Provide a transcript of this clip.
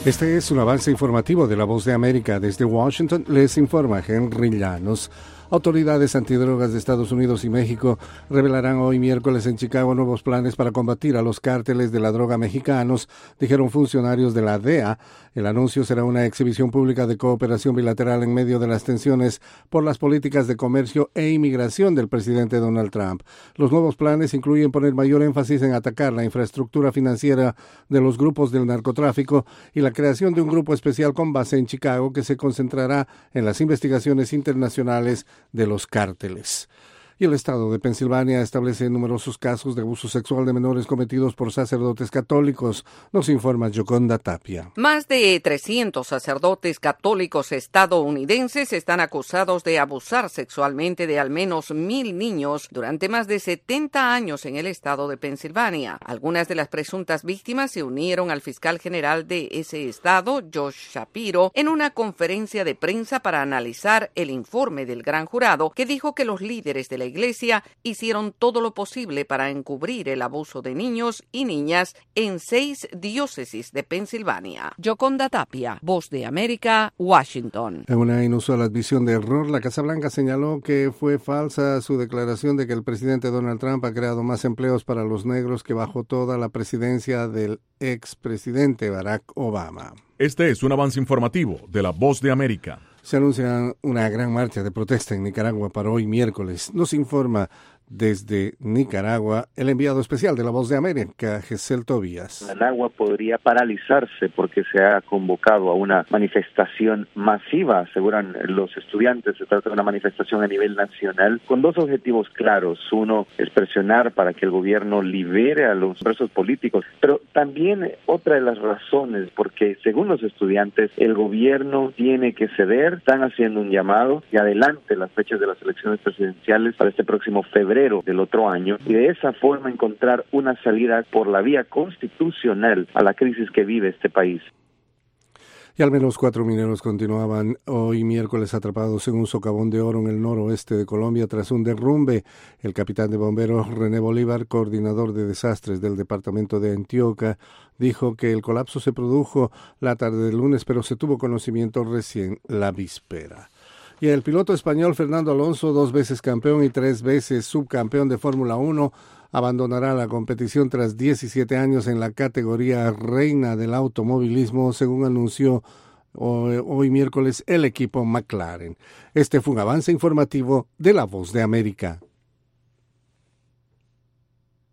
Este es un avance informativo de La Voz de América. Desde Washington les informa Henry Llanos. Autoridades antidrogas de Estados Unidos y México revelarán hoy miércoles en Chicago nuevos planes para combatir a los cárteles de la droga mexicanos, dijeron funcionarios de la DEA. El anuncio será una exhibición pública de cooperación bilateral en medio de las tensiones por las políticas de comercio e inmigración del presidente Donald Trump. Los nuevos planes incluyen poner mayor énfasis en atacar la infraestructura financiera de los grupos del narcotráfico y la creación de un grupo especial con base en Chicago que se concentrará en las investigaciones internacionales de los cárteles. Y el estado de Pensilvania establece numerosos casos de abuso sexual de menores cometidos por sacerdotes católicos, nos informa Yoconda Tapia. Más de 300 sacerdotes católicos estadounidenses están acusados de abusar sexualmente de al menos 1,000 niños durante más de 70 años en el estado de Pensilvania. Algunas de las presuntas víctimas se unieron al fiscal general de ese estado, Josh Shapiro, en una conferencia de prensa para analizar el informe del gran jurado que dijo que los líderes de la Iglesia hicieron todo lo posible para encubrir el abuso de niños y niñas en 6 diócesis de Pensilvania. Yoconda Tapia, Voz de América, Washington. En una inusual admisión de error, la Casa Blanca señaló que fue falsa su declaración de que el presidente Donald Trump ha creado más empleos para los negros que bajo toda la presidencia del expresidente Barack Obama. Este es un avance informativo de La Voz de América. Se anuncia una gran marcha de protesta en Nicaragua para hoy miércoles. Nos informa desde Nicaragua el enviado especial de La Voz de América, Gesel Tobías. Managua podría paralizarse porque se ha convocado a una manifestación masiva, aseguran los estudiantes. Se trata de una manifestación a nivel nacional con 2 objetivos claros. Uno es presionar para que el gobierno libere a los presos políticos, pero también otra de las razones porque según los estudiantes el gobierno tiene que ceder. Están haciendo un llamado y adelante las fechas de las elecciones presidenciales para este próximo febrero del otro año y de esa forma encontrar una salida por la vía constitucional a la crisis que vive este país. Y al menos 4 mineros continuaban hoy miércoles atrapados en un socavón de oro en el noroeste de Colombia tras un derrumbe. El capitán de bomberos René Bolívar, coordinador de desastres del departamento de Antioquia, dijo que el colapso se produjo la tarde del lunes, pero se tuvo conocimiento recién la víspera. Y el piloto español Fernando Alonso, 2 veces campeón y 3 veces subcampeón de Fórmula 1, abandonará la competición tras 17 años en la categoría reina del automovilismo, según anunció hoy miércoles el equipo McLaren. Este fue un avance informativo de La Voz de América.